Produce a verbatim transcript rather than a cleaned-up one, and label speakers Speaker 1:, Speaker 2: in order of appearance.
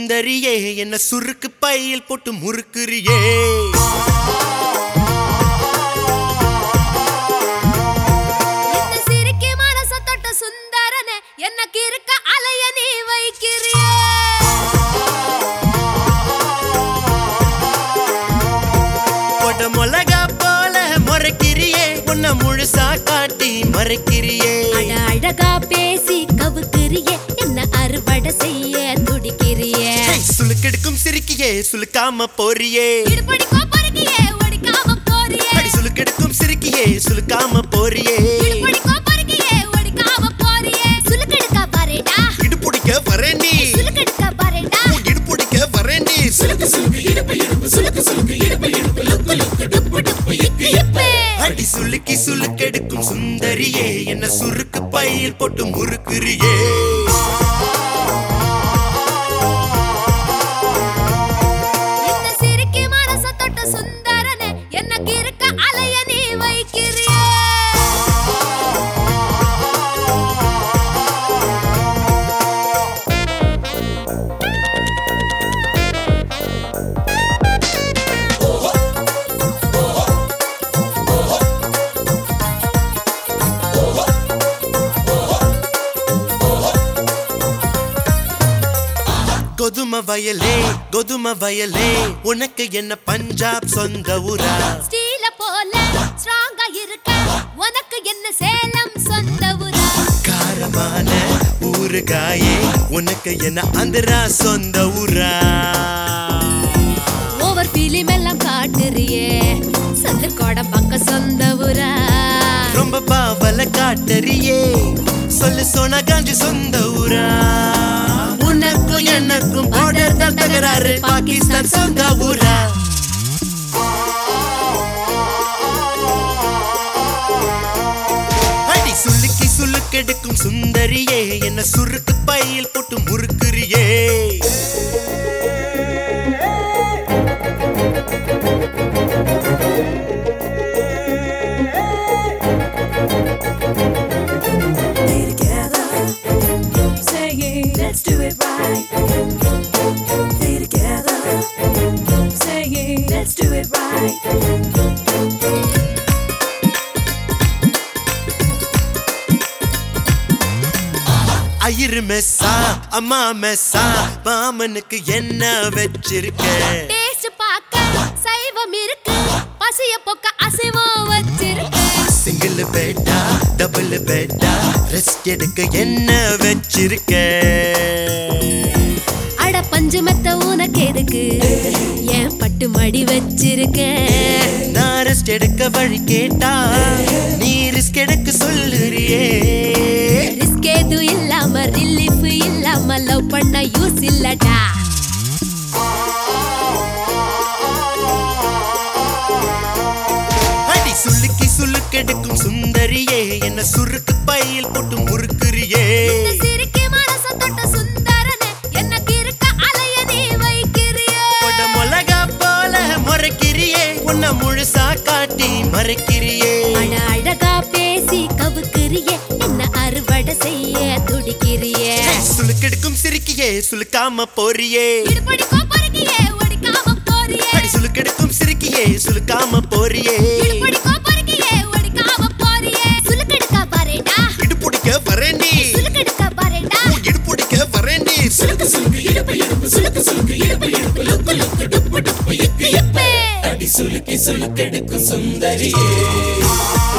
Speaker 1: சுந்தரியே என்ன சுருக்கு பையில் போட்டு முறுக்குறியே
Speaker 2: இந்த சிரிக்கி மனச தொட்ட சுந்தரனே என்ன கிறுக்க அலைய நீ வைக்கிறியே
Speaker 1: போட்ட மிளகா போல முறைக்கிறியே உன்னை முழுசா காட்டி மறைக்கிறியே
Speaker 2: அட அழகா பேசி கவுக்கிறியே என்ன அறுவடை செய்ய துடிக்கிறியே
Speaker 1: சுளுக்கெடுக்கும் சிரிக்கியே சுளுக்காம போறியே
Speaker 2: இடுபடிக்கோ பறக்கியே ஒடிக்காம போறியே
Speaker 1: அடி சுளுக்கெடுக்கும் சிரிக்கியே சுளுக்காம போறியே
Speaker 2: இடுபடிக்கோ பறக்கியே ஒடிக்காம போறியே சுளுக்கெடுக்க பாரேடா
Speaker 1: இடுப்புடிக்க வரேன் நீ
Speaker 2: சுளுக்கெடுக்க பாரேடா
Speaker 1: இடுப்புடிக்க வரேன் நீ சுளுக்கு சுளுக்கு இடுப்பு இடுப்பு சுளுக்கு சுளுக்கு இடுப்பு இடுப்பு லுக்கு லுக்கு டுப்பு டுப்பு இக்கு இப்பு அடி சுளுக்கி சுளுக்கெடுக்கும் சுந்தரியே என்ன சுருக்கு பையில் போட்டு முறுக்குறியே
Speaker 2: இந்த சிரிக்கி மனச தொட்ட சுந்தரனே என்ன கிறுக்க அலைய நீ வைக்கிறியே
Speaker 1: கோதுமை வயலே கோதுமை வயலே உனக்கு என்ன பஞ்சாப் சொந்த ஊரா
Speaker 2: ஸ்டீல போல ஸ்ட்ராங்கா இருக்க உனக்கு என்ன சேலம் சொந்த ஊரா
Speaker 1: காரமான ஊறுகாயே உனக்கு என்ன ஆந்திரா சொந்த ஊரா
Speaker 2: ஓவர் ஃபிலிம் எல்லாம் காட்டுறியே சொல்லு கோட பக்க சொந்த ஊரா
Speaker 1: ரொம்ப பாவல காட்டறியே சொல்லு சோனா காஞ்சி சொந்த ஊரா உனக்கும் எனக்கும் பார்டர் தான் தகராறு பாகிஸ்தான் சொந்த ஊரா அடி சுளுக்கி சுளுக்கெடுக்கும் சுந்தரியே என்ன சுருக்கு பையில் போட்டு முறுக்குறியே
Speaker 3: Let's do it right. Stay together. Say it. Let's do it right.
Speaker 1: ஐயரு மெஸ்ஸா அம்மா மெஸ்ஸா மாமனுக்கு என்ன வச்சிருக்க
Speaker 2: டேஸ்ட் பார்க்க சைவம் இருக்கு பசிய போக்க அசைவம் வச்சிருக்கு
Speaker 1: single batta double batta rest எடுக்க என்ன வச்சிருக்க
Speaker 2: அட பஞ்சு மெத்த உனக்கு எதுக்கு ஏன் பட்டு மடி வச்சிருக்க
Speaker 1: நான் ரெஸ்ட் எடுக்க வழி கேட்டா நீ ரிஸ்க் எடுக்க சொல்லுறியே
Speaker 2: ரிஸ்க் எதுவும் இல்லாம ரிலீஃப் இல்லாம லவ் பண்ண யூஸ் இல்லடா
Speaker 1: அடி சுளுக்கி சுளுக்கெடுக்கும் சுந்தரியே என்ன சுருக்கு பையில் போட்டு முறுக்குறியே
Speaker 2: இந்த சிரிக்கி மனச தொட்ட சுந்தரனே என்ன கிறுக்க அலைய நீ வைக்கிறியே
Speaker 1: போட்ட மிளகா போல முறைக்கிறியே உன்னை முழுசா காட்டி மறைக்கிறியே
Speaker 2: அட அழகா பேசி கவுக்கிறியே என்ன அறுவடை செய்ய துடிக்கிறியே
Speaker 1: சுளுக்கெடுக்கும் சிரிக்கியே சுளுக்காம போறியே
Speaker 2: இடுபடிக்கோ பறக்கியே ஒடிக்காம போறியே
Speaker 1: அடி சுளுக்கெடுக்கும் சிரிக்கியே சுளுக்காம போறியே
Speaker 2: இடுபடிக்கோ பறக்கியே ஒடிக்காம போறியே சுளுக்கெடுக்க பாரேடா
Speaker 1: இடுப்புடிக்க வரேன் நீ
Speaker 2: சுளுக்கெடுக்க பாரேடா
Speaker 1: இடுப்புடிக்க வரேன் நீ சுளுக்கு சுளுக்கு இடுப்பு இடுப்பு சுளுக்கு சுளுக்கு இடுப்பு இடுப்பு லுக்கு லுக்கு டுப்பு டுப்பு இக்கு இப்பு அடி சுளுக்கி சுளுக்கெடுக்கும் சுந்தரியே